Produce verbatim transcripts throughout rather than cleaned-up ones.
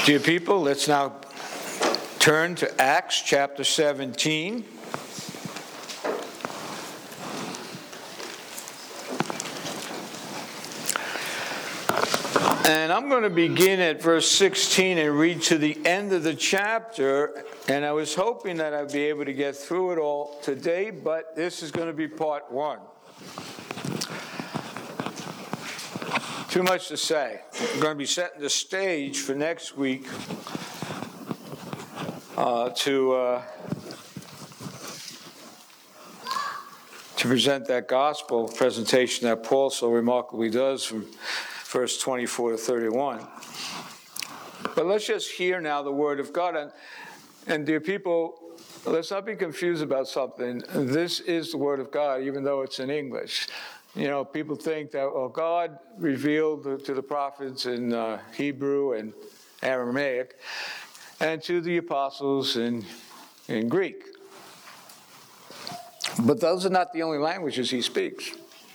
Dear people, let's now turn to Acts chapter seventeen. And I'm going to begin at verse sixteen and read to the end of the chapter. And I was hoping that I'd be able to get through it all today, but this is going to be part one. Too much to say. We're going to be setting the stage for next week uh, to uh, to present that gospel presentation that Paul so remarkably does from verse twenty-four to thirty-one. But let's just hear now the word of God. And, and dear people, let's not be confused about something. This is the word of God, even though it's in English. You know, people think that, well, God revealed to the prophets in uh, Hebrew and Aramaic, and to the apostles in, in Greek. But those are not the only languages he speaks.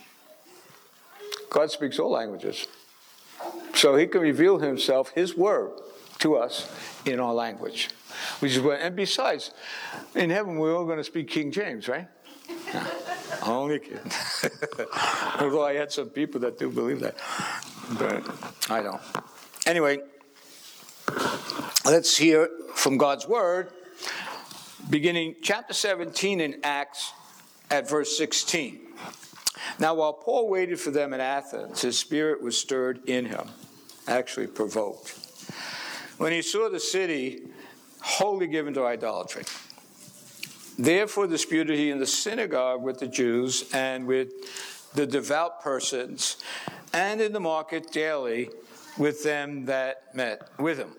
God speaks all languages. So he can reveal himself, his word, to us in our language. Which is what, and besides, in heaven we're all going to speak King James, right? No, only kidding. Although I had some people that do believe that. But I don't. Anyway, let's hear from God's word, beginning chapter seventeen in Acts at verse sixteen. Now, while Paul waited for them in Athens, his spirit was stirred in him, actually provoked, when he saw the city wholly given to idolatry. Therefore disputed he in the synagogue with the Jews and with the devout persons, and in the market daily with them that met with him.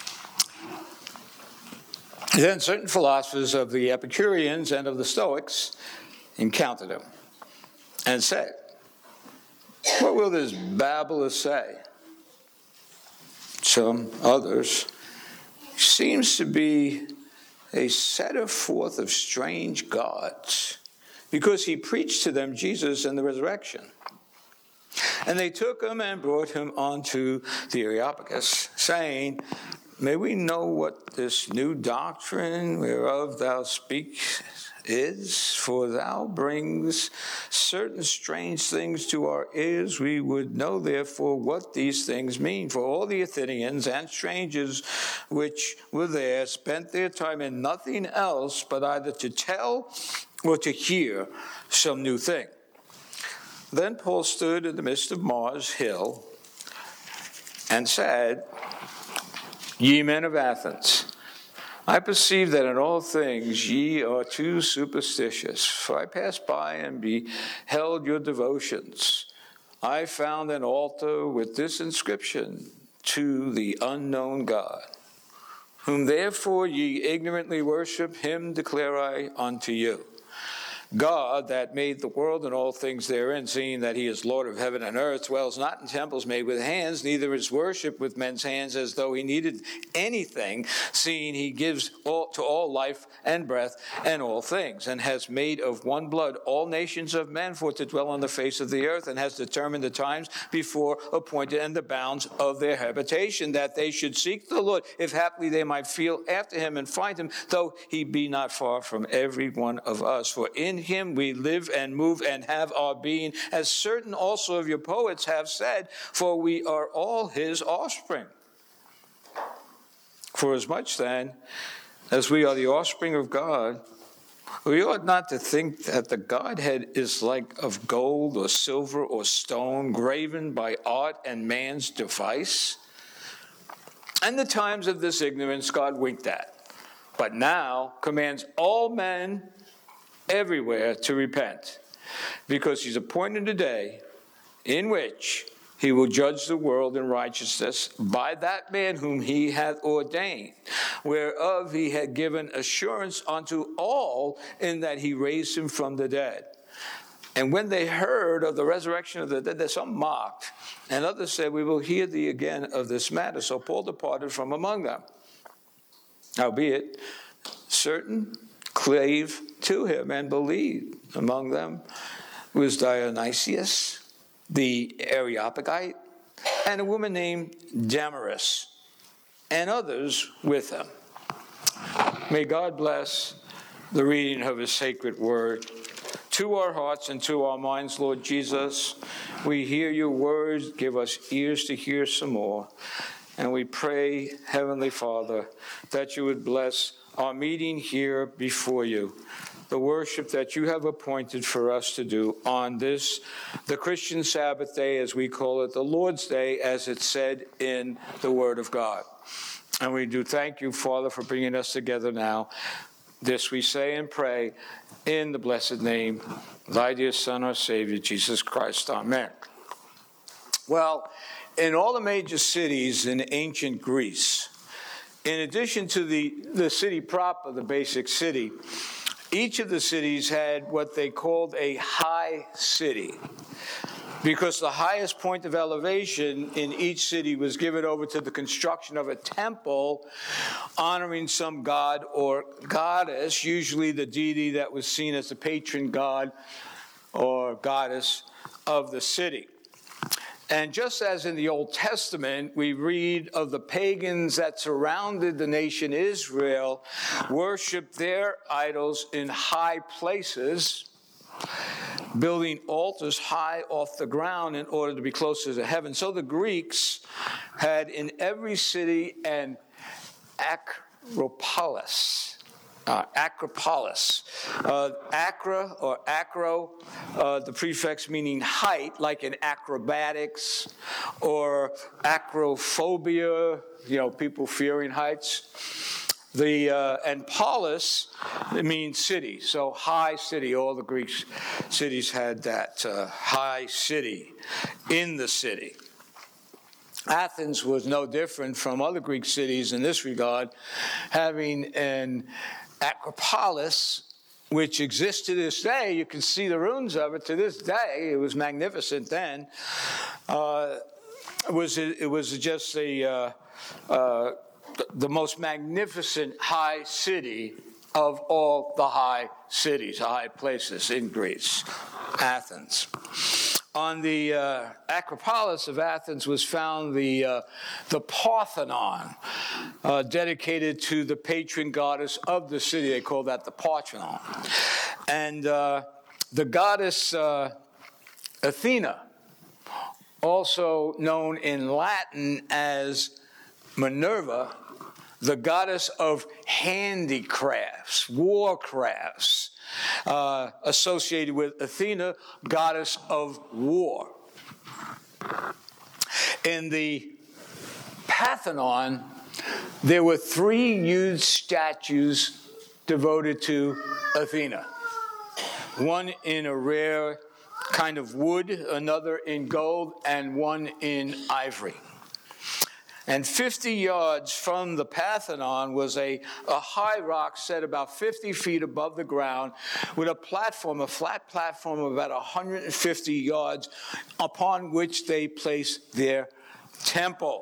Then certain philosophers of the Epicureans and of the Stoics encountered him, and said, "What will this babbler say?" Some others, seems to be a setter forth of strange gods, because he preached to them Jesus and the resurrection. And they took him and brought him unto the Areopagus, saying, "May we know what this new doctrine whereof thou speakest is? For thou brings certain strange things to our ears. We would know therefore what these things mean. For all the Athenians and strangers which were there spent their time in nothing else but either to tell or to hear some new thing." Then Paul stood in the midst of Mars Hill and said, "Ye men of Athens, I perceive that in all things ye are too superstitious. For I passed by and beheld your devotions. I found an altar with this inscription, To the unknown God. Whom therefore ye ignorantly worship, him declare I unto you. God that made the world and all things therein, seeing that he is Lord of heaven and earth, dwells not in temples made with hands, neither is worship with men's hands as though he needed anything, seeing he gives all, to all life and breath and all things, and has made of one blood all nations of men for to dwell on the face of the earth, and has determined the times before appointed and the bounds of their habitation, that they should seek the Lord, if haply they might feel after him and find him, though he be not far from every one of us. For in him we live and move and have our being, as certain also of your poets have said, for we are all his offspring. For as much then as we are the offspring of God, we ought not to think that the Godhead is like of gold or silver or stone, graven by art and man's device. And the times of this ignorance God winked at, but now commands all men everywhere to repent, because he's appointed a day in which he will judge the world in righteousness by that man whom he hath ordained, whereof he had given assurance unto all, in that he raised him from the dead. And when they heard of the resurrection of the dead, some mocked, and others said, "We will hear thee again of this matter." So Paul departed from among them. Howbeit, certain clave to him and believed. Among them was Dionysius, the Areopagite, and a woman named Damaris, and others with him. May God bless the reading of his sacred word. To our hearts and to our minds, Lord Jesus, we hear your words. Give us ears to hear some more. And we pray, Heavenly Father, that you would bless our meeting here before you, the worship that you have appointed for us to do on this, the Christian Sabbath day, as we call it, the Lord's Day, as it's said in the Word of God. And we do thank you, Father, for bringing us together now. This we say and pray in the blessed name of thy dear Son, our Savior, Jesus Christ. Amen. Well, in all the major cities in ancient Greece, in addition to the, the city proper, the basic city, each of the cities had what they called a high city, because the highest point of elevation in each city was given over to the construction of a temple honoring some god or goddess, usually the deity that was seen as the patron god or goddess of the city. And just as in the Old Testament, we read of the pagans that surrounded the nation Israel, worshiped their idols in high places, building altars high off the ground in order to be closer to heaven. So the Greeks had in every city an acropolis. Uh, acropolis. Uh, acra or acro, uh, the prefix meaning height, like in acrobatics, or acrophobia, you know, people fearing heights. The uh, and polis, it means city, so high city. All the Greek cities had that uh, high city in the city. Athens was no different from other Greek cities in this regard, having an acropolis, which exists to this day. You can see the ruins of it to this day. It was magnificent then. Uh, it was it was just a uh, uh, the most magnificent high city of all the high cities, high places in Greece, Athens. On the uh, Acropolis of Athens was found the uh, the Parthenon, uh, dedicated to the patron goddess of the city. They call that the Parthenon. And uh, the goddess uh, Athena, also known in Latin as Minerva, the goddess of handicrafts, warcrafts, uh, associated with Athena, goddess of war. In the Parthenon, there were three huge statues devoted to Athena. One in a rare kind of wood, another in gold, and one in ivory. And fifty yards from the Parthenon was a, a high rock set about fifty feet above the ground with a platform, a flat platform of about one hundred fifty yards, upon which they placed their temple.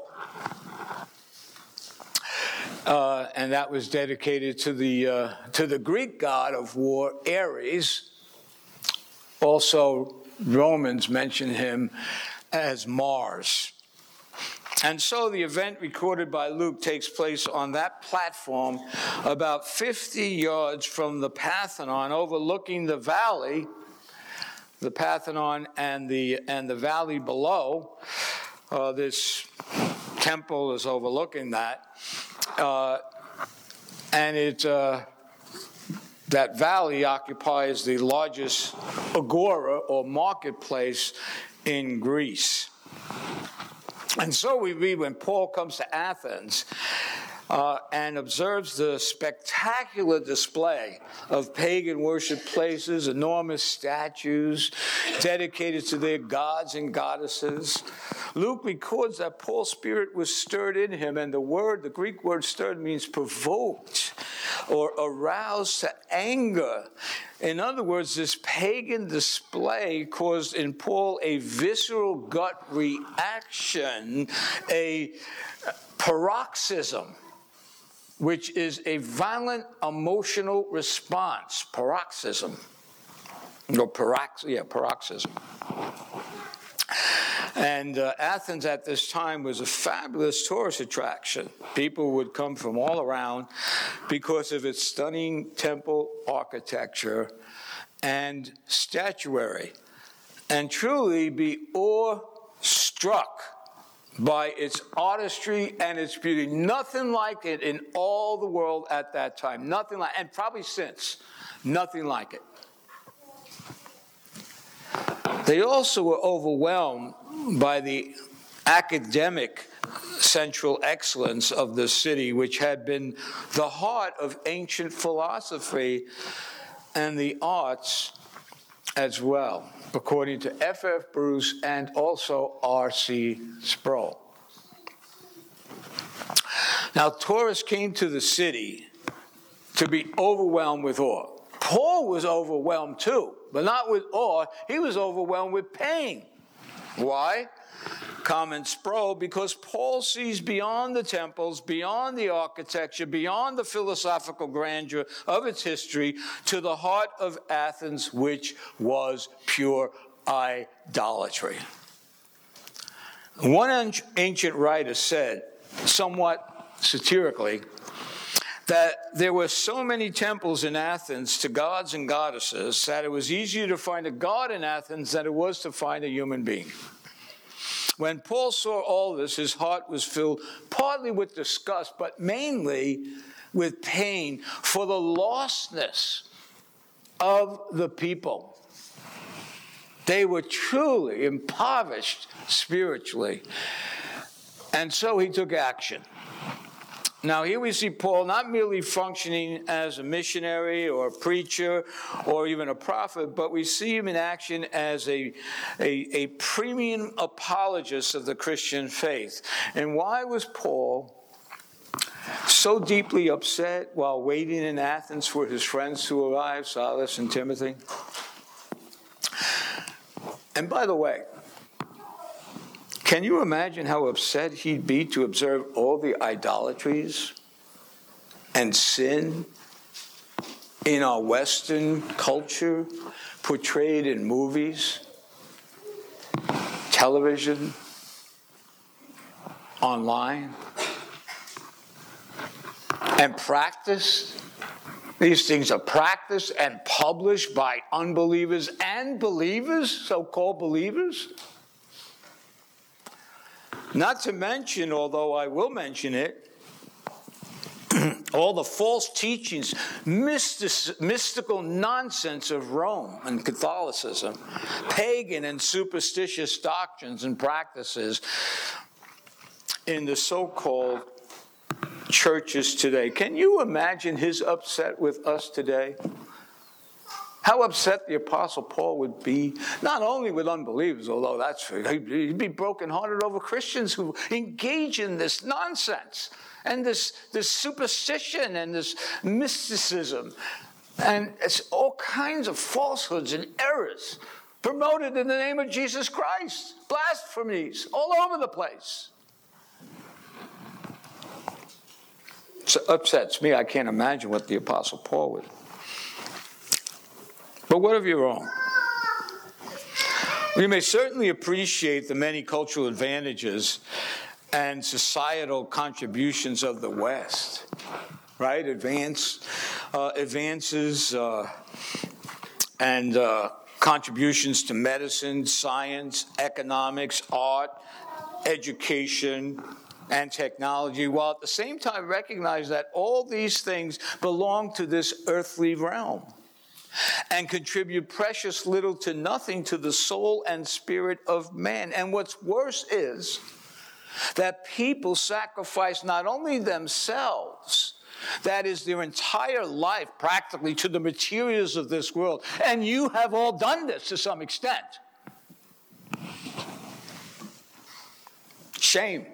Uh, and that was dedicated to the, uh, to the Greek god of war, Ares. Also, Romans mention him as Mars. And so the event recorded by Luke takes place on that platform about fifty yards from the Parthenon, overlooking the valley, the Parthenon and the, and the valley below. Uh, this temple is overlooking that. Uh, and it, uh, that valley occupies the largest agora or marketplace in Greece. And so we read when Paul comes to Athens uh, and observes the spectacular display of pagan worship places, enormous statues dedicated to their gods and goddesses. Luke records that Paul's spirit was stirred in him, and the word, the Greek word stirred, means provoked or aroused to anger. In other words, this pagan display caused in Paul a visceral gut reaction, a paroxysm, which is a violent emotional response. Paroxysm. No, parox- yeah, paroxysm. And uh, Athens at this time was a fabulous tourist attraction. People would come from all around because of its stunning temple architecture and statuary, and truly be awestruck by its artistry and its beauty. Nothing like it in all the world at that time. Nothing like, and probably since, nothing like it. They also were overwhelmed by the academic central excellence of the city, which had been the heart of ancient philosophy and the arts as well, according to F F Bruce and also R C Sproul. Now, tourists came to the city to be overwhelmed with awe. Paul was overwhelmed too, but not with awe. He was overwhelmed with pain. Why? Comment Sproul, because Paul sees beyond the temples, beyond the architecture, beyond the philosophical grandeur of its history, to the heart of Athens, which was pure idolatry. One ancient writer said, somewhat satirically, that there were so many temples in Athens to gods and goddesses that it was easier to find a god in Athens than it was to find a human being. When Paul saw all this, his heart was filled partly with disgust, but mainly with pain for the lostness of the people. They were truly impoverished spiritually. And so he took action. Now, here we see Paul not merely functioning as a missionary or a preacher or even a prophet, but we see him in action as a, a, a premium apologist of the Christian faith. And why was Paul so deeply upset while waiting in Athens for his friends to arrive, Silas and Timothy? And by the way, can you imagine how upset he'd be to observe all the idolatries and sin in our Western culture portrayed in movies, television, online, and practiced? These things are practiced and published by unbelievers and believers, so-called believers. Not to mention, although I will mention it, all the false teachings, mystic, mystical nonsense of Rome and Catholicism, pagan and superstitious doctrines and practices in the so-called churches today. Can you imagine his upset with us today? How upset the Apostle Paul would be, not only with unbelievers, although that's, he'd be brokenhearted over Christians who engage in this nonsense and this, this superstition and this mysticism. And it's all kinds of falsehoods and errors promoted in the name of Jesus Christ. Blasphemies all over the place. It upsets me. I can't imagine what the Apostle Paul would. But what of your own? We may certainly appreciate the many cultural advantages and societal contributions of the West, right? Advance, uh, advances uh, and uh, contributions to medicine, science, economics, art, education, and technology, while at the same time recognize that all these things belong to this earthly realm and contribute precious little to nothing to the soul and spirit of man. And what's worse is that people sacrifice not only themselves, that is their entire life practically, to the materials of this world. And you have all done this to some extent. Shame.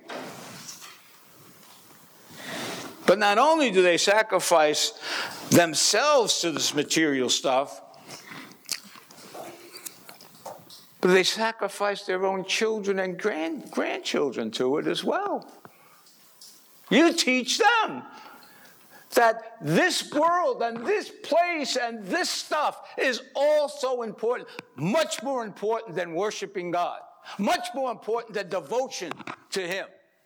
But not only do they sacrifice themselves to this material stuff, but they sacrifice their own children and grand, grandchildren to it as well. You teach them that this world and this place and this stuff is all so important, much more important than worshiping God. Much more important than devotion to him.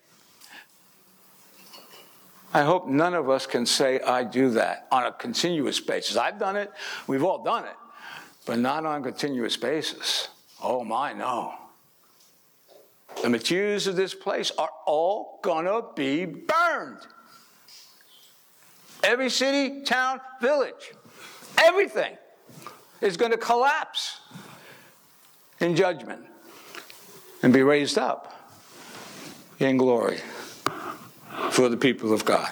I hope none of us can say, I do that on a continuous basis. I've done it. We've all done it. But not on a continuous basis. Oh my, no. The materials of this place are all going to be burned. Every city, town, village, everything is going to collapse in judgment and be raised up in glory for the people of God.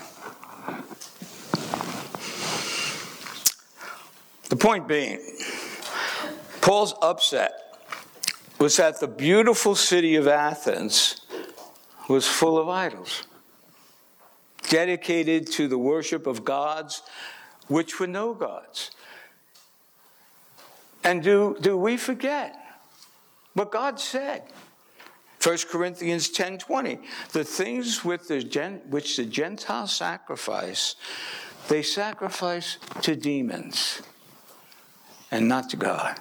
The point being, Paul's upset was that the beautiful city of Athens was full of idols, dedicated to the worship of gods which were no gods. And do, do we forget what God said? First Corinthians ten twenty, the things with the gen, which the Gentiles sacrifice, they sacrifice to demons and not to God.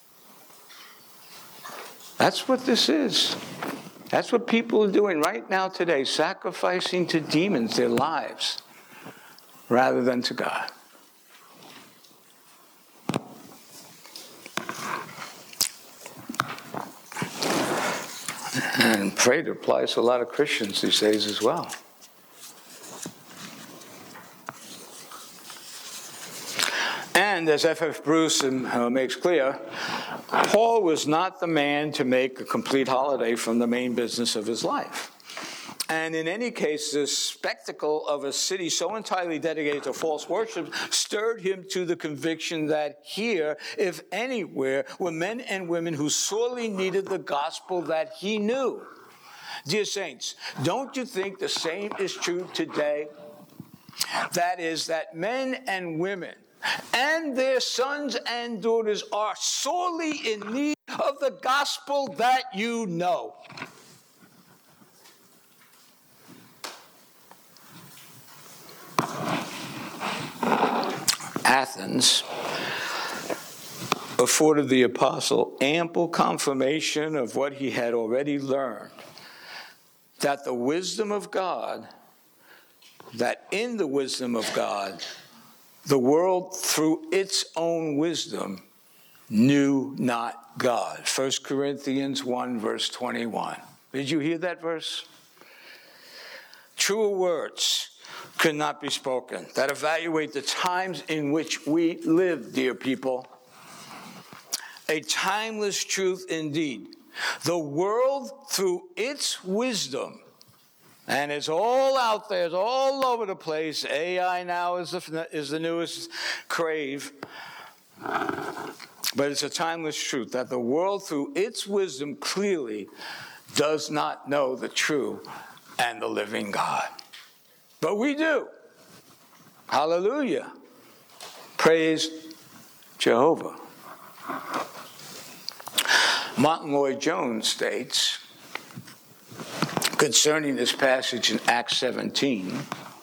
That's what this is. That's what people are doing right now today, sacrificing to demons their lives rather than to God. And pray it applies to a lot of Christians these days as well. And as F F Bruce uh, makes clear, Paul was not the man to make a complete holiday from the main business of his life. And in any case, the spectacle of a city so entirely dedicated to false worship stirred him to the conviction that here, if anywhere, were men and women who sorely needed the gospel that he knew. Dear saints, don't you think the same is true today? That is, that men and women and their sons and daughters are sorely in need of the gospel that you know. Athens afforded the apostle ample confirmation of what he had already learned, that the wisdom of God, that in the wisdom of God, the world through its own wisdom knew not God. First Corinthians one, verse twenty-one. Did you hear that verse? Truer words could not be spoken that evaluate the times in which we live, dear people. A timeless truth indeed. The world, through its wisdom, and it's all out there, it's all over the place. A I now is the, is the newest crave. But it's a timeless truth that the world, through its wisdom, clearly does not know the true and the living God. But we do. Hallelujah. Praise Jehovah. Martin Lloyd-Jones states, concerning this passage in Acts seventeen,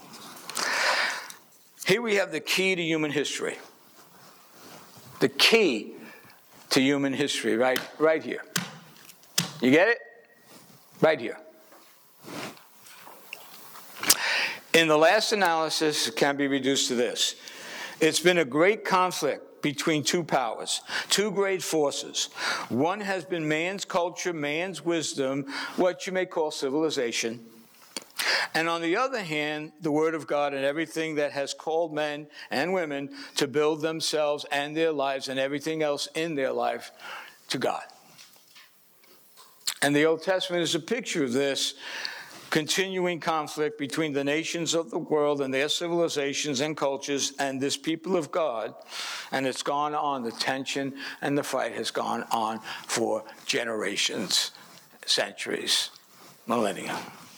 here we have the key to human history. The key to human history, right, right here. You get it? Right here. In the last analysis, it can be reduced to this. It's been a great conflict between two powers, two great forces. One has been man's culture, man's wisdom, what you may call civilization. And on the other hand, the Word of God and everything that has called men and women to build themselves and their lives and everything else in their life to God. And the Old Testament is a picture of this continuing conflict between the nations of the world and their civilizations and cultures and this people of God. And it's gone on. The tension and the fight has gone on for generations, centuries, millennia.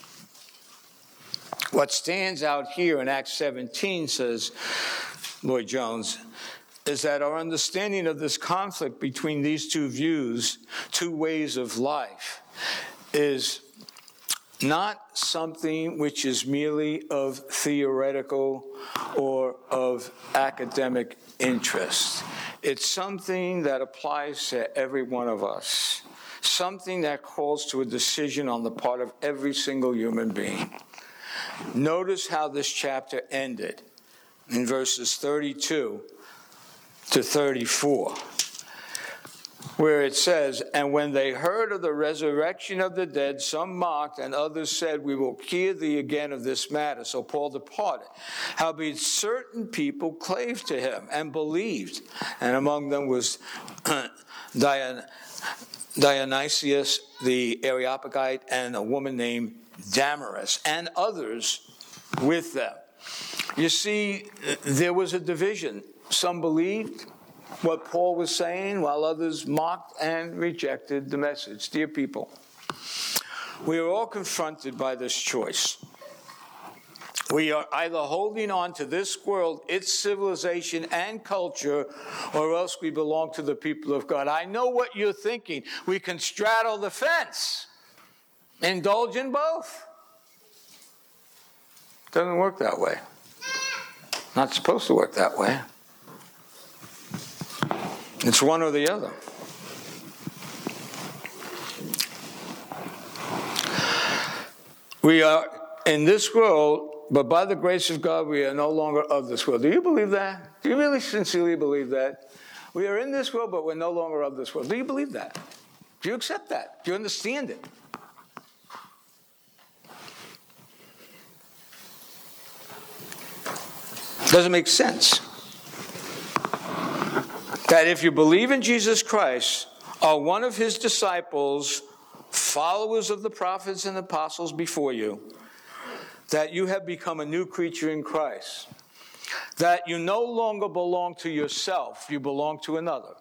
What stands out here in Acts seventeen, says Lloyd-Jones, is that our understanding of this conflict between these two views, two ways of life, is not something which is merely of theoretical or of academic interest. It's something that applies to every one of us, something that calls to a decision on the part of every single human being. Notice how this chapter ended in verses thirty-two to thirty-four, where it says, "And when they heard of the resurrection of the dead, some mocked, and others said, We will hear thee again of this matter. So Paul departed. Howbeit certain people clave to him and believed, and among them was Dion, Dionysius the Areopagite, and a woman named Damaris, and others with them." You see, there was a division. Some believed what Paul was saying, while others mocked and rejected the message. Dear people, we are all confronted by this choice. We are either holding on to this world, its civilization and culture, or else we belong to the people of God. I know what you're thinking. We can straddle the fence. Indulge in both. Doesn't work that way. Not supposed to work that way. It's one or the other. We are in this world, but by the grace of God, we are no longer of this world. Do you believe that? Do you really sincerely believe that? We are in this world, but we're no longer of this world. Do you believe that? Do you accept that? Do you understand it? Doesn't make sense. That if you believe in Jesus Christ, are one of his disciples, followers of the prophets and apostles before you, that you have become a new creature in Christ. That you no longer belong to yourself, you belong to another.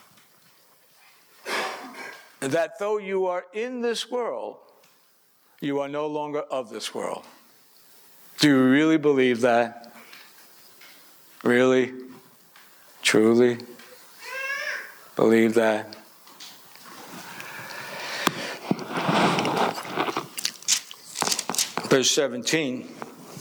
That though you are in this world, you are no longer of this world. Do you really believe that? Really? Truly? Believe that? Verse seventeen.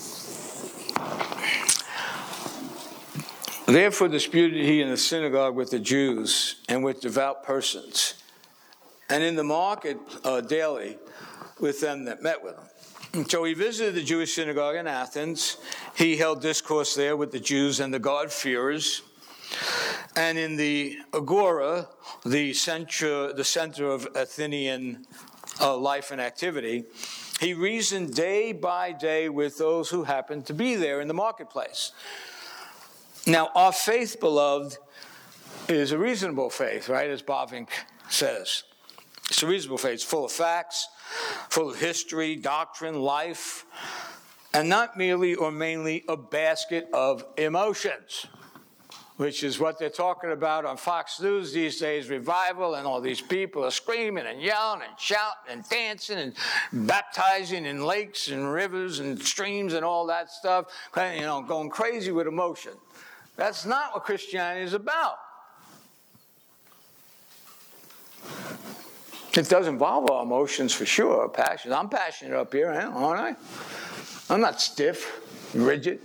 Therefore disputed he in the synagogue with the Jews and with devout persons, and in the market uh, daily with them that met with him. And so he visited the Jewish synagogue in Athens. He held discourse there with the Jews and the God-fearers. And in the Agora, the center, the center of Athenian uh, life and activity, he reasoned day by day with those who happened to be there in the marketplace. Now, our faith, beloved, is a reasonable faith, right, as Bavinck says. It's a reasonable faith. It's full of facts, full of history, doctrine, life, and not merely or mainly a basket of emotions, which is what they're talking about on Fox News these days, revival, and all these people are screaming and yelling and shouting and dancing and baptizing in lakes and rivers and streams and all that stuff, you know, going crazy with emotion. That's not what Christianity is about. It does involve our emotions for sure, passions. I'm passionate up here, aren't I? I'm not stiff, rigid.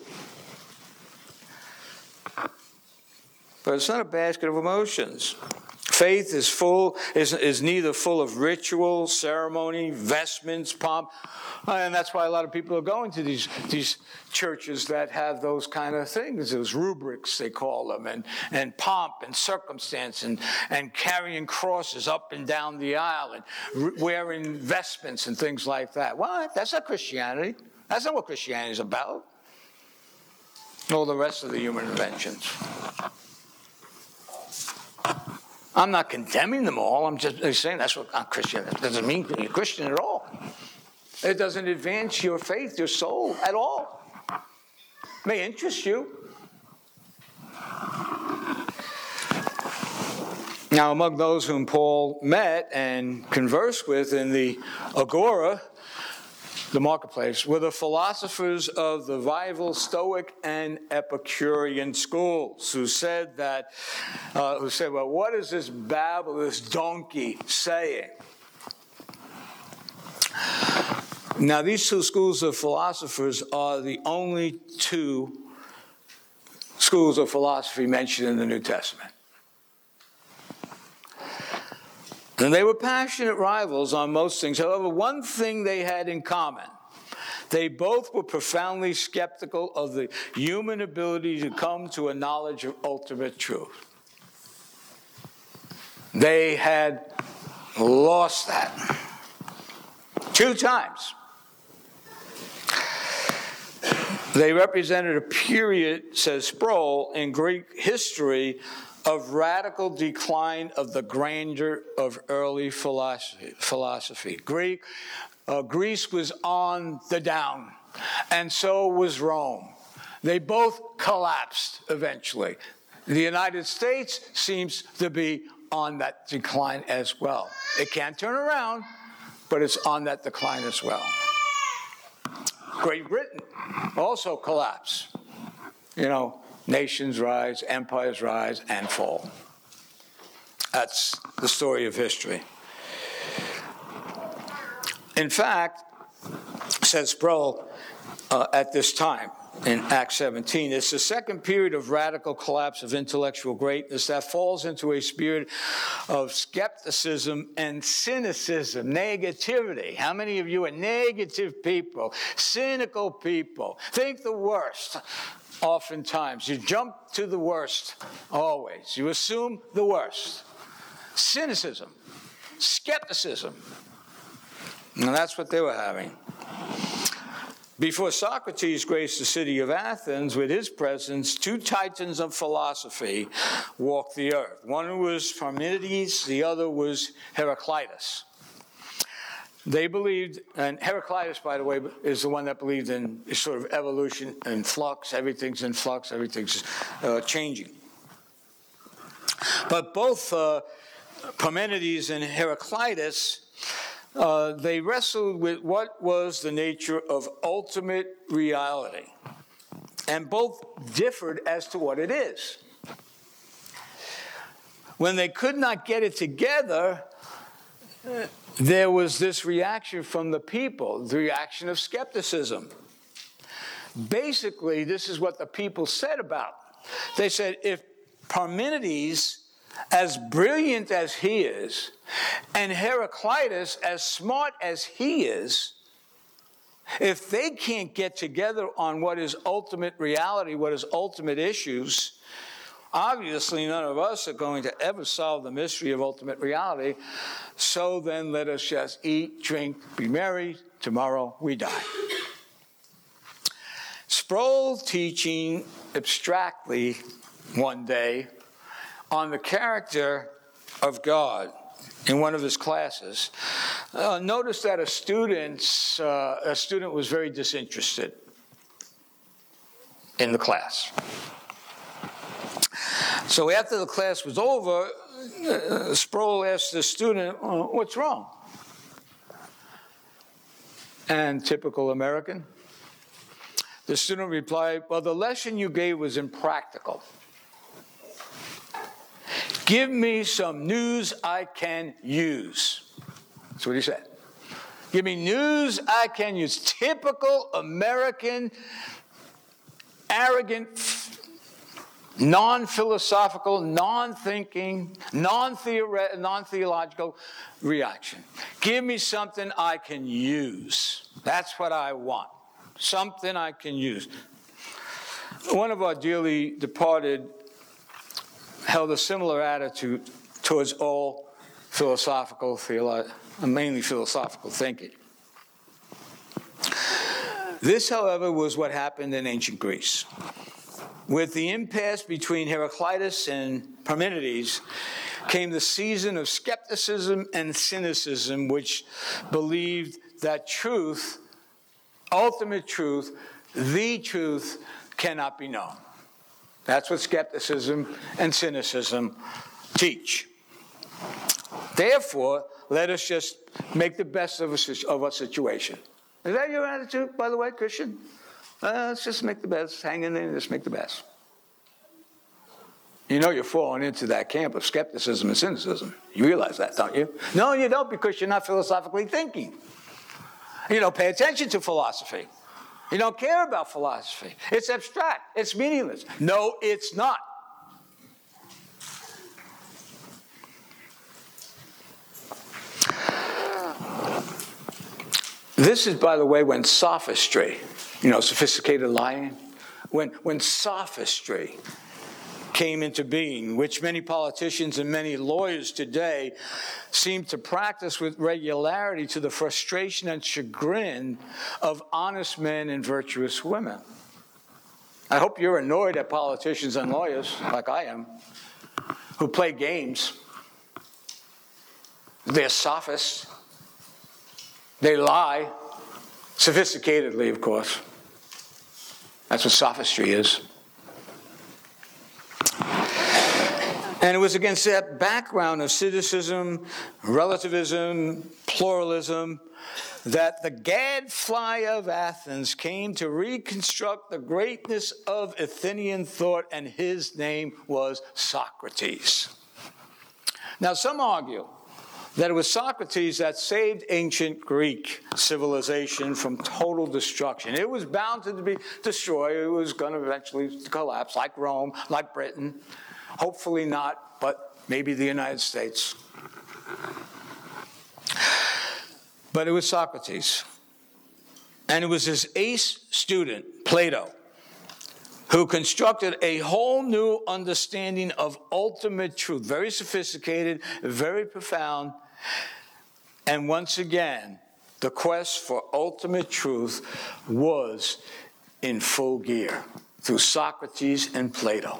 But it's not a basket of emotions. Faith is full, is, is neither full of ritual, ceremony, vestments, pomp. And that's why a lot of people are going to these, these churches that have those kind of things, those rubrics, they call them, and, and pomp and circumstance, and, and carrying crosses up and down the aisle, and wearing vestments and things like that. What? That's not Christianity. That's not what Christianity is about. All the rest of the human inventions. I'm not condemning them all. I'm just saying that's what I'm Christian. That doesn't mean you're Christian at all. It doesn't advance your faith, your soul at all. It may interest you. Now, among those whom Paul met and conversed with in the Agora, the marketplace, were the philosophers of the rival Stoic and Epicurean schools, who said that, uh, who said, well, what is this babble, this donkey saying? Now, these two schools of philosophers are the only two schools of philosophy mentioned in the New Testament. And they were passionate rivals on most things. However, one thing they had in common: they both were profoundly skeptical of the human ability to come to a knowledge of ultimate truth. They had lost that two times. They represented a period, says Sproul, in Greek history of radical decline of the grandeur of early philosophy. philosophy. Greek, uh, Greece was on the down, and so was Rome. They both collapsed eventually. The United States seems to be on that decline as well. It can't turn around, but it's on that decline as well. Great Britain also collapsed. You know, nations rise, empires rise and fall. That's the story of history. In fact, says Sproul, uh, at this time, in Acts seventeen, it's the second period of radical collapse of intellectual greatness that falls into a spirit of skepticism and cynicism, negativity. How many of you are negative people, cynical people, think the worst? Oftentimes, you jump to the worst, always. You assume the worst. Cynicism, skepticism. And that's what they were having. Before Socrates graced the city of Athens with his presence, two titans of philosophy walked the earth. One was Parmenides, the other was Heraclitus. They believed, and Heraclitus, by the way, is the one that believed in sort of evolution and flux. Everything's in flux, everything's uh, changing. But both uh, Parmenides and Heraclitus, Uh, they wrestled with what was the nature of ultimate reality, and both differed as to what it is. When they could not get it together, there was this reaction from the people, the reaction of skepticism. Basically, this is what the people said about it. They said, if Parmenides, as brilliant as he is, and Heraclitus, as smart as he is, if they can't get together on what is ultimate reality, what is ultimate issues, obviously none of us are going to ever solve the mystery of ultimate reality. So then let us just eat, drink, be merry. Tomorrow we die. Sproul teaching abstractly one day on the character of God in one of his classes, uh, noticed that a student, uh, a student was very disinterested in the class. So after the class was over, uh, Sproul asked the student, oh, what's wrong? And typical American, the student replied, well, the lesson you gave was impractical. Give me some news I can use. That's what he said. Give me news I can use. Typical American, arrogant, non-philosophical, non-thinking, non-theore- non-theological reaction. Give me something I can use. That's what I want. Something I can use. One of our dearly departed held a similar attitude towards all philosophical, theolo- mainly philosophical thinking. This, however, was what happened in ancient Greece. With the impasse between Heraclitus and Parmenides came the season of skepticism and cynicism, which believed that truth, ultimate truth, the truth, cannot be known. That's what skepticism and cynicism teach. Therefore, let us just make the best of a, of a situation. Is that your attitude, by the way, Christian? Uh, let's just make the best. Hang in there and just make the best. You know you're falling into that camp of skepticism and cynicism. You realize that, don't you? No, you don't, because you're not philosophically thinking. You don't pay attention to philosophy. You don't care about philosophy. It's abstract. It's meaningless. No, it's not. This is, by the way, when sophistry, you know, sophisticated lying, when, when sophistry came into being, which many politicians and many lawyers today seem to practice with regularity to the frustration and chagrin of honest men and virtuous women. I hope you're annoyed at politicians and lawyers, like I am, who play games. They're sophists. They lie, sophisticatedly, of course. That's what sophistry is. And it was against that background of cynicism, relativism, pluralism, that the gadfly of Athens came to reconstruct the greatness of Athenian thought, and his name was Socrates. Now, some argue that it was Socrates that saved ancient Greek civilization from total destruction. It was bound to be destroyed. It was going to eventually collapse, like Rome, like Britain. Hopefully not, but maybe the United States. But it was Socrates. And it was his ace student, Plato, who constructed a whole new understanding of ultimate truth. Very sophisticated, very profound. And once again, the quest for ultimate truth was in full gear through Socrates and Plato.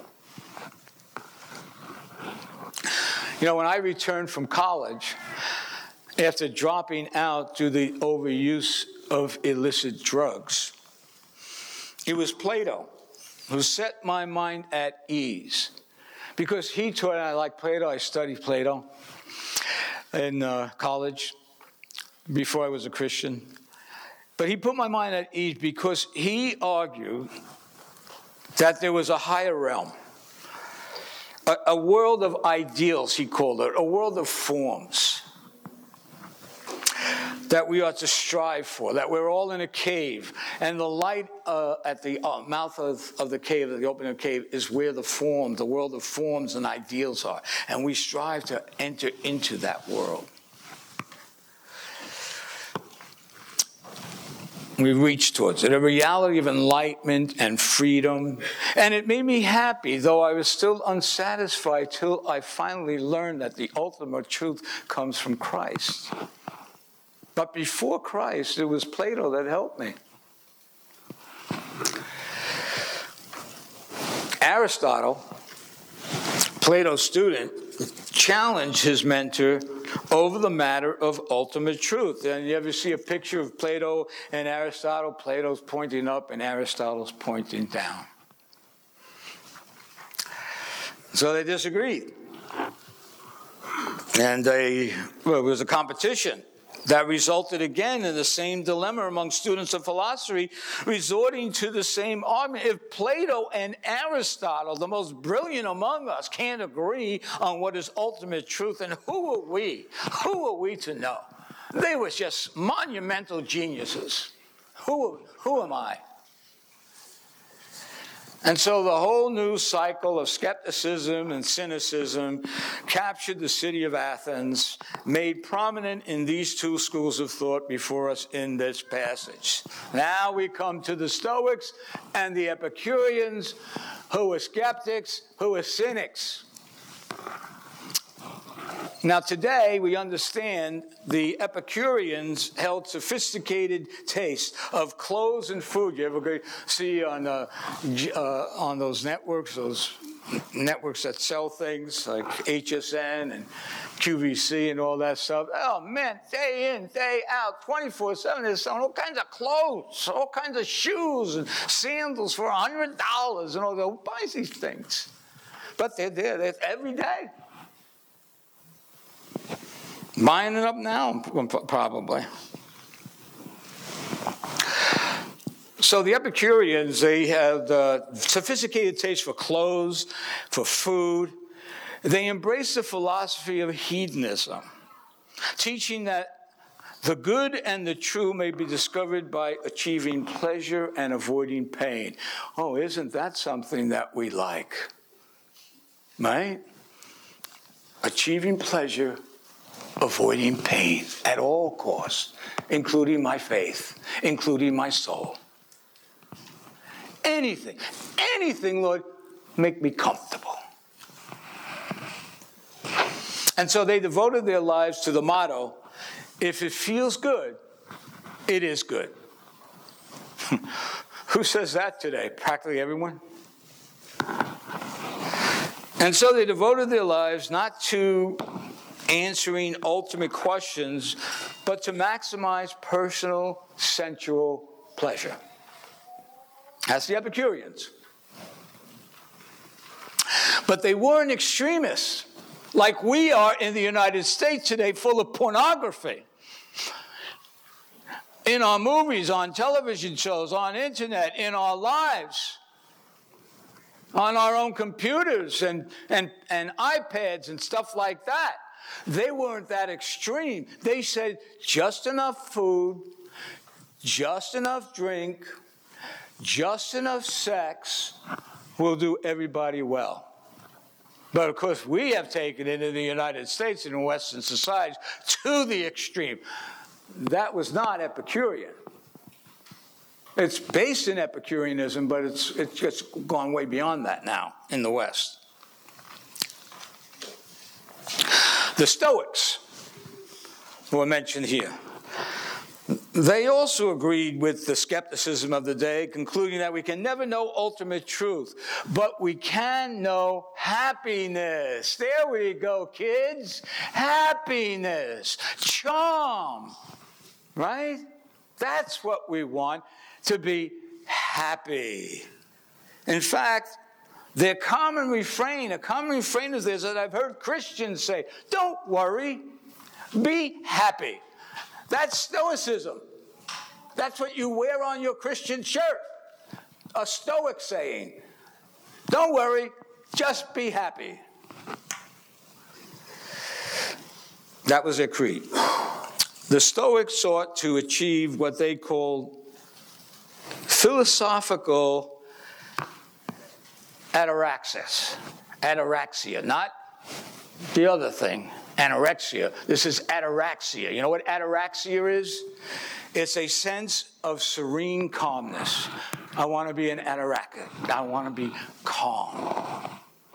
You know, when I returned from college, after dropping out due to the overuse of illicit drugs, it was Plato who set my mind at ease. Because he taught, and I like Plato, I studied Plato in uh, college before I was a Christian. But he put my mind at ease because he argued that there was a higher realm, a, a world of ideals, he called it, a world of forms that we ought to strive for, that we're all in a cave, and the light uh, at the uh, mouth of, of the cave, the opening of the cave, is where the form, the world of forms and ideals are, and we strive to enter into that world. We reach towards it, a reality of enlightenment and freedom, and it made me happy, though I was still unsatisfied till I finally learned that the ultimate truth comes from Christ. But before Christ, it was Plato that helped me. Aristotle, Plato's student, challenged his mentor over the matter of ultimate truth. And you ever see a picture of Plato and Aristotle? Plato's pointing up and Aristotle's pointing down. So they disagreed. And they, well, it was a competition that resulted again in the same dilemma among students of philosophy, resorting to the same argument. If Plato and Aristotle, the most brilliant among us, can't agree on what is ultimate truth, and who are we? Who are we to know? They were just monumental geniuses. Who, who am I? And so the whole new cycle of skepticism and cynicism captured the city of Athens, made prominent in these two schools of thought before us in this passage. Now we come to the Stoics and the Epicureans, who were skeptics, who were cynics. Now today we understand the Epicureans held sophisticated taste of clothes and food. You ever go see on uh, uh, on those networks, those networks that sell things like H S N and Q V C and all that stuff? Oh man, day in, day out, twenty-four seven, they're selling all kinds of clothes, all kinds of shoes and sandals for one hundred dollars, and all. Who buys these things? But they're there, they're every day. Buying it up now, probably. So the Epicureans, they had uh, sophisticated taste for clothes, for food. They embraced the philosophy of hedonism, teaching that the good and the true may be discovered by achieving pleasure and avoiding pain. Oh, isn't that something that we like? Right? Achieving pleasure avoiding pain at all costs, including my faith, including my soul. Anything, anything, Lord, make me comfortable. And so they devoted their lives to the motto, if it feels good, it is good. Who says that today? Practically everyone. And so they devoted their lives not to answering ultimate questions, but to maximize personal, sensual pleasure. That's the Epicureans. But they weren't extremists like we are in the United States today, full of pornography. In our movies, on television shows, on internet, in our lives, on our own computers and, and, and iPads and stuff like that. They weren't that extreme. They said just enough food, just enough drink, just enough sex will do everybody well. But of course, we have taken it in the United States and in Western societies to the extreme. That was not Epicurean. It's based in Epicureanism, but it's, it's just gone way beyond that now in the West. The Stoics were mentioned here. They also agreed with the skepticism of the day, concluding that we can never know ultimate truth, but we can know happiness. There we go, kids. Happiness. Charm. Right? That's what we want, to be happy. In fact, their common refrain, a common refrain is this that I've heard Christians say, don't worry, be happy. That's Stoicism. That's what you wear on your Christian shirt. A Stoic saying. Don't worry, just be happy. That was their creed. The Stoics sought to achieve what they called philosophical ataraxis. Ataraxia, not the other thing, anorexia. This is ataraxia. You know what ataraxia is? It's a sense of serene calmness. I want to be an ataraxic. I want to be calm.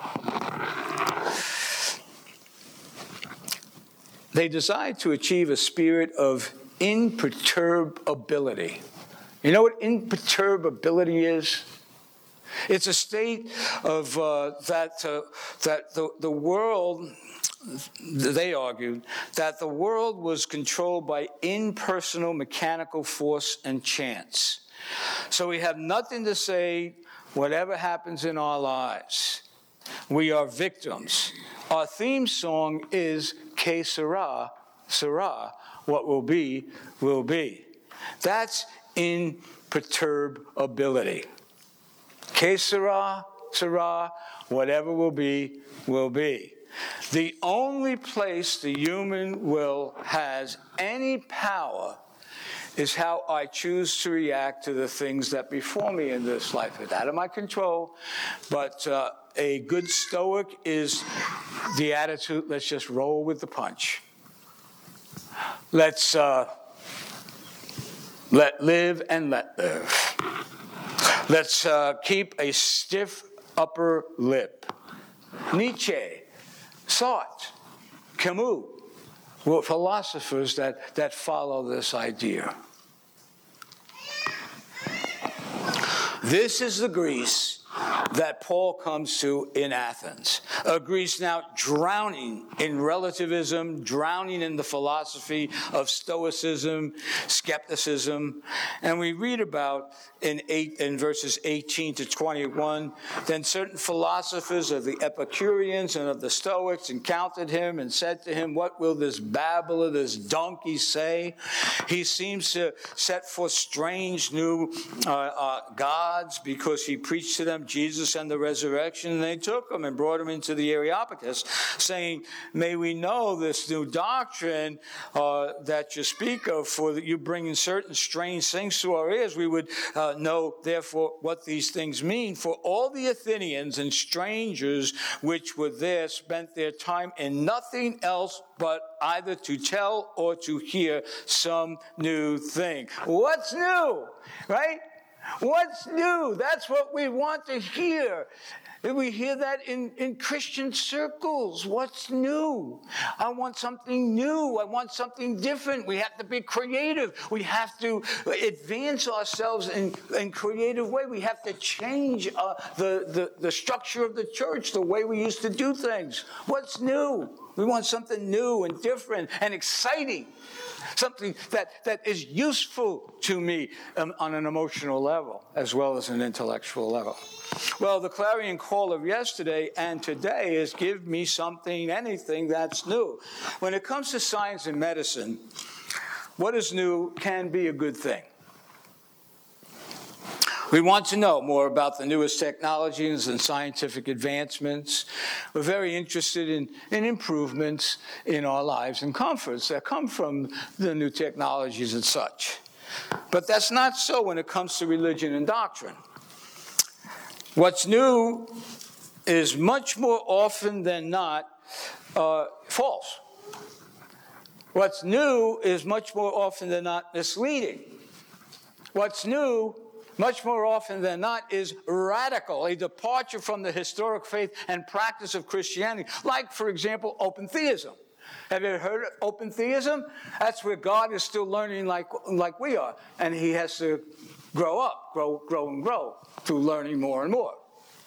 They desired to achieve a spirit of imperturbability. You know what imperturbability is? It's a state of uh, that uh, that the, the world, they argued, that the world was controlled by impersonal mechanical force and chance. So we have nothing to say whatever happens in our lives. We are victims. Our theme song is Que sera, sera. What will be, will be. That's imperturbability. Que sera, sera. Whatever will be, will be. The only place the human will has any power is how I choose to react to the things that befall me in this life. It's out of my control, but uh, a good Stoic is the attitude, let's just roll with the punch. Let's uh, let live and let live. Let's uh, keep a stiff upper lip. Nietzsche, Sartre, Camus were philosophers that, that follow this idea. This is the Greece that Paul comes to in Athens. A Greece now drowning in relativism, drowning in the philosophy of Stoicism, skepticism. And we read about in eight in verses eighteen to twenty-one, then certain philosophers of the Epicureans and of the Stoics encountered him and said to him, what will this babbler, this donkey say? He seems to set forth strange new uh, uh, gods because he preached to them Jesus Jesus and the resurrection, and they took him and brought him into the Areopagus, saying, may we know this new doctrine uh, that you speak of, for that you bring in certain strange things to our ears. We would uh, know, therefore, what these things mean. For all the Athenians and strangers which were there spent their time in nothing else but either to tell or to hear some new thing. What's new? Right? What's new? That's what we want to hear. We hear that in, in Christian circles. What's new? I want something new. I want something different. We have to be creative. We have to advance ourselves in a creative way. We have to change uh, the, the, the structure of the church, the way we used to do things. What's new? We want something new and different and exciting. Something that, that is useful to me um, on an emotional level as well as an intellectual level. Well, the clarion call of yesterday and today is give me something, anything that's new. When it comes to science and medicine, what is new can be a good thing. We want to know more about the newest technologies and scientific advancements. We're very interested in, in improvements in our lives and comforts that come from the new technologies and such. But that's not so when it comes to religion and doctrine. What's new is much more often than not uh, false. What's new is much more often than not misleading. What's new much more often than not is radical, a departure from the historic faith and practice of Christianity, like, for example, open theism. Have you ever heard of open theism? That's where God is still learning like, like we are, and he has to grow up, grow, grow and grow through learning more and more.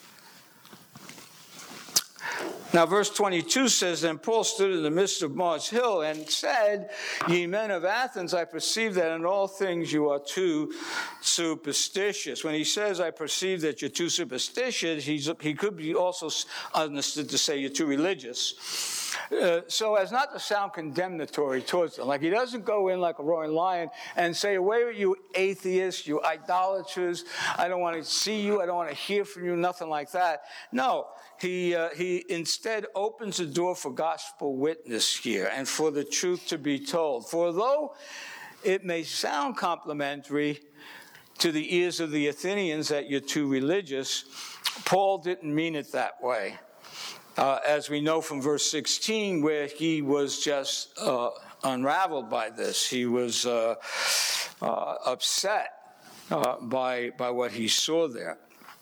Now, verse twenty-two says, then Paul stood in the midst of Mars Hill and said, ye men of Athens, I perceive that in all things you are too superstitious. When he says, I perceive that you're too superstitious, he's, he could be also understood to say you're too religious. Uh, so as not to sound condemnatory towards them. Like he doesn't go in like a roaring lion and say, away with you atheists, you idolaters, I don't want to see you, I don't want to hear from you, nothing like that. No, he, uh, he instead opens the door for gospel witness here and for the truth to be told. For though it may sound complimentary to the ears of the Athenians that you're too religious, Paul didn't mean it that way. Uh, as we know from verse sixteen, where he was just uh, unraveled by this. He was uh, uh, upset uh, by, by what he saw there,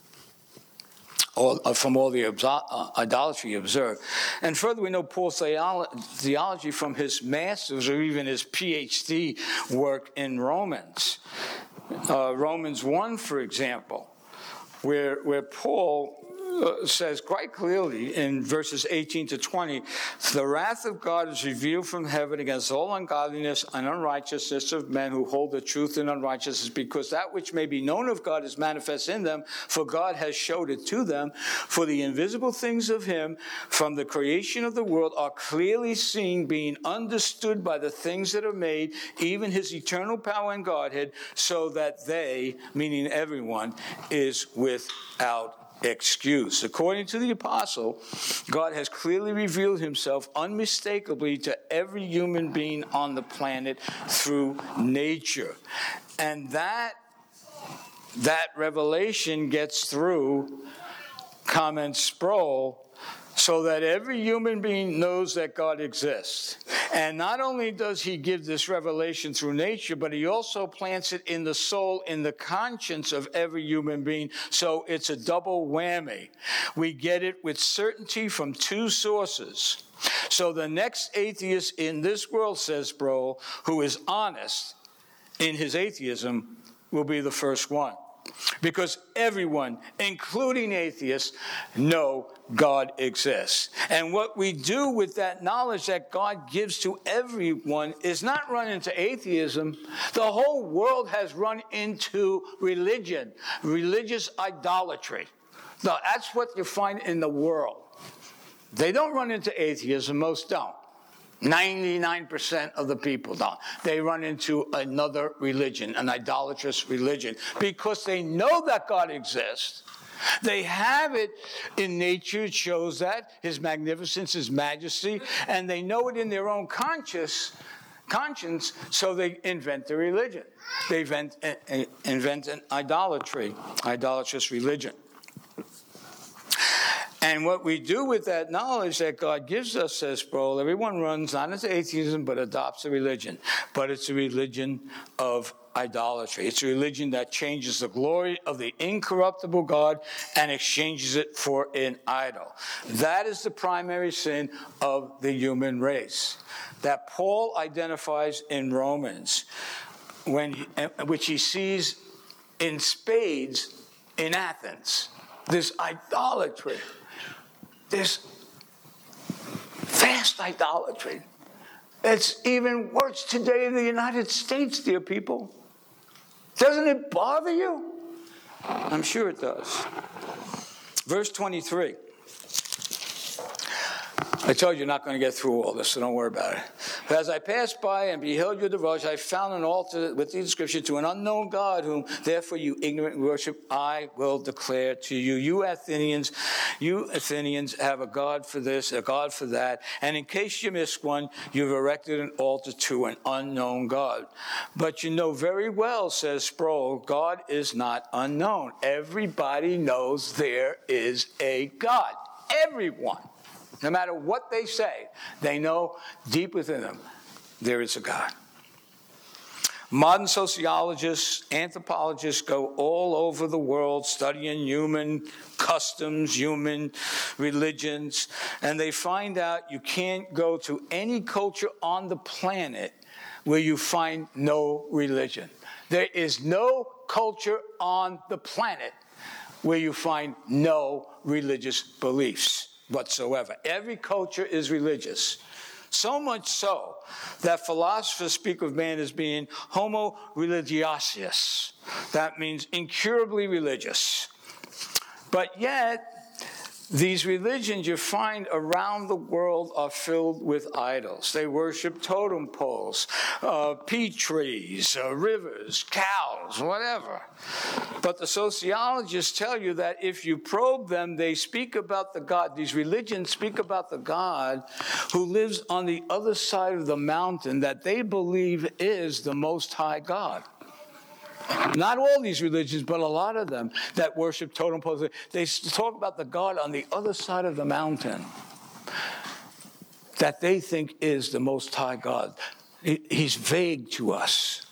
all, uh, from all the uh, idolatry he observed. And further, we know Paul's theolo- theology from his master's or even his P H D work in Romans. Uh, Romans one, for example, where, where Paul Uh, says quite clearly in verses eighteen to twenty, the wrath of God is revealed from heaven against all ungodliness and unrighteousness of men who hold the truth in unrighteousness, because that which may be known of God is manifest in them, for God has showed it to them. For the invisible things of him from the creation of the world are clearly seen, being understood by the things that are made, even his eternal power and Godhead, so that they, meaning everyone, is without excuse. According to the apostle, God has clearly revealed himself unmistakably to every human being on the planet through nature. And that, that revelation gets through, comments Sproul, so that every human being knows that God exists. And not only does he give this revelation through nature, but he also plants it in the soul, in the conscience of every human being. So it's a double whammy. We get it with certainty from two sources. So the next atheist in this world, says Sproul, who is honest in his atheism, will be the first one. Because everyone, including atheists, know God exists. And what we do with that knowledge that God gives to everyone is not run into atheism. The whole world has run into religion, religious idolatry. Now, that's what you find in the world. They don't run into atheism, most don't. ninety-nine percent of the people don't. They run into another religion, an idolatrous religion, because they know that God exists. They have it in nature. It shows that, his magnificence, his majesty, and they know it in their own conscious, conscience, so they invent a religion. They invent, uh, invent an idolatry, idolatrous religion. And what we do with that knowledge that God gives us, says Sproul, everyone runs not into atheism but adopts a religion. But it's a religion of idolatry. It's a religion that changes the glory of the incorruptible God and exchanges it for an idol. That is the primary sin of the human race that Paul identifies in Romans, when he, which he sees in spades in Athens. This idolatry. This vast idolatry. It's even worse today in the United States, dear people. Doesn't it bother you? I'm sure it does. Verse twenty-three. I told you you're not going to get through all this, so don't worry about it. But as I passed by and beheld your devotion, I found an altar with the inscription, to an unknown God, whom therefore you ignorant worship, I will declare to you. You Athenians, you Athenians have a God for this, a God for that. And in case you missed one, you've erected an altar to an unknown God. But you know very well, says Sproul, God is not unknown. Everybody knows there is a God. Everyone. No matter what they say, they know deep within them there is a God. Modern sociologists, anthropologists go all over the world studying human customs, human religions, and they find out you can't go to any culture on the planet where you find no religion. There is no culture on the planet where you find no religious beliefs whatsoever. Every culture is religious. So much so that philosophers speak of man as being homo religiosius. That means incurably religious. But yet, these religions you find around the world are filled with idols. They worship totem poles, uh, peat trees, uh, rivers, cows, whatever. But the sociologists tell you that if you probe them, they speak about the God, these religions speak about the God who lives on the other side of the mountain that they believe is the Most High God. Not all these religions, but a lot of them that worship totem poles. They talk about the God on the other side of the mountain that they think is the Most High God. He's vague to us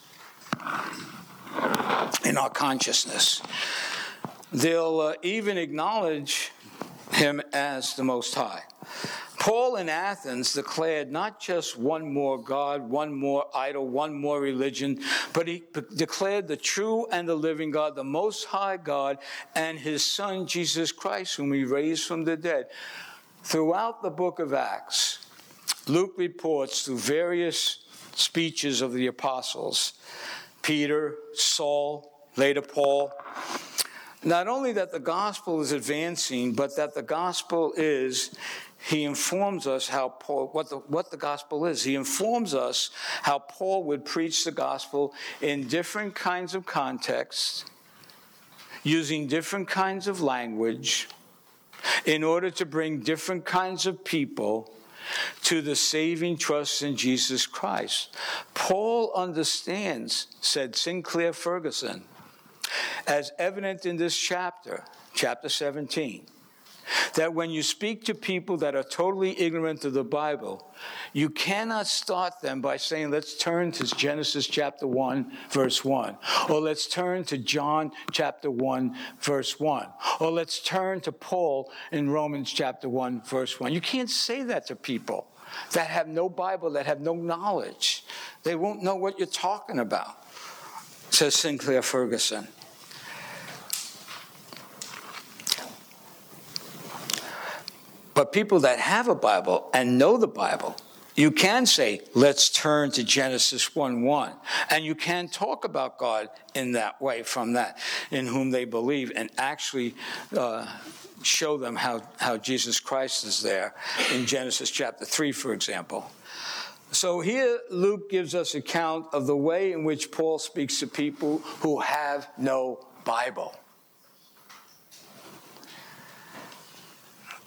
in our consciousness. They'll uh, even acknowledge him as the Most High. Paul in Athens declared not just one more God, one more idol, one more religion, but he declared the true and the living God, the Most High God, and his Son, Jesus Christ, whom he raised from the dead. Throughout the book of Acts, Luke reports through various speeches of the apostles, Peter, Saul, later Paul, not only that the gospel is advancing, but that the gospel is, he informs us how Paul, what the, what the gospel is. He informs us how Paul would preach the gospel in different kinds of contexts, using different kinds of language, in order to bring different kinds of people to the saving trust in Jesus Christ. Paul understands, said Sinclair Ferguson, as evident in this chapter, chapter seventeen, that when you speak to people that are totally ignorant of the Bible, you cannot start them by saying, let's turn to Genesis chapter one, verse one. Or let's turn to John chapter one, verse one. Or let's turn to Paul in Romans chapter one, verse one. You can't say that to people that have no Bible, that have no knowledge. They won't know what you're talking about, says Sinclair Ferguson. But people that have a Bible and know the Bible, you can say, let's turn to Genesis one one. And you can talk about God in that way, from that, in whom they believe, and actually uh, show them how, how Jesus Christ is there in Genesis chapter three, for example. So here Luke gives us account of the way in which Paul speaks to people who have no Bible.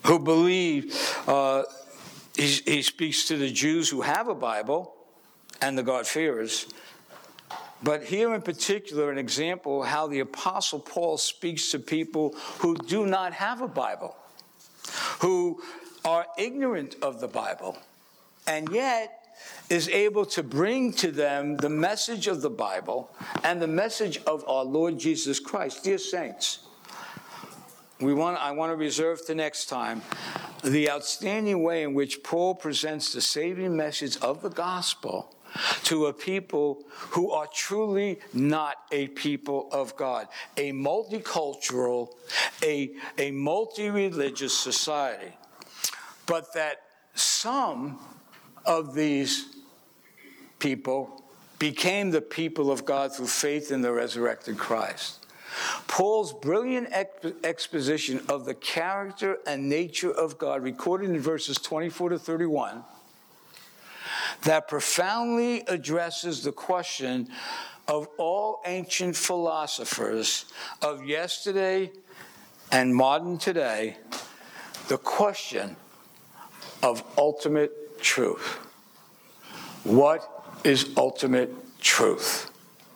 who believe, uh, he, he speaks to the Jews who have a Bible and the God-fearers. But here in particular, an example how the Apostle Paul speaks to people who do not have a Bible, who are ignorant of the Bible, and yet is able to bring to them the message of the Bible and the message of our Lord Jesus Christ. Dear saints, we want, I want to reserve to next time the outstanding way in which Paul presents the saving message of the gospel to a people who are truly not a people of God, a multicultural, a, a multi-religious society. But that some of these people became the people of God through faith in the resurrected Christ. Paul's brilliant exposition of the character and nature of God, recorded in verses twenty-four to thirty-one, that profoundly addresses the question of all ancient philosophers of yesterday and modern today, the question of ultimate truth. What is ultimate truth?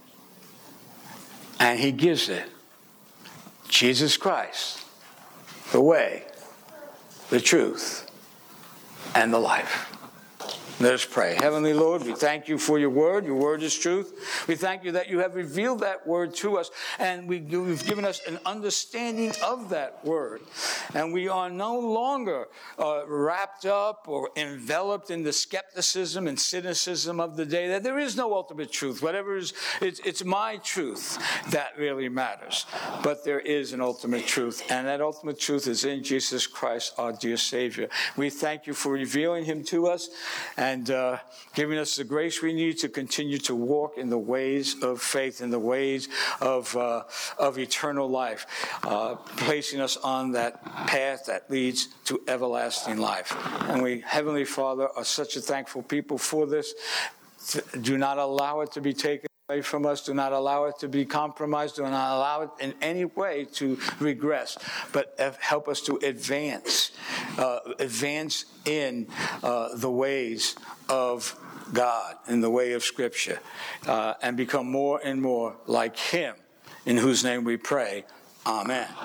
And he gives it. Jesus Christ, the way, the truth, and the life. Let us pray. Heavenly Lord, we thank you for your word. Your word is truth. We thank you that you have revealed that word to us, and we, you've given us an understanding of that word. And we are no longer uh, wrapped up or enveloped in the skepticism and cynicism of the day, that there is no ultimate truth. Whatever is, it's, it's my truth that really matters. But there is an ultimate truth, and that ultimate truth is in Jesus Christ, our dear Savior. We thank you for revealing him to us, and uh, giving us the grace we need to continue to walk in the ways of faith, in the ways of uh, of eternal life, uh, placing us on that path that leads to everlasting life. And we, Heavenly Father, are such a thankful people for this. Do not allow it to be taken away from us. Do not allow it to be compromised. Do not allow it in any way to regress, but help us to advance, uh, advance in uh, the ways of God, in the way of Scripture, uh, and become more and more like him, in whose name we pray. Amen.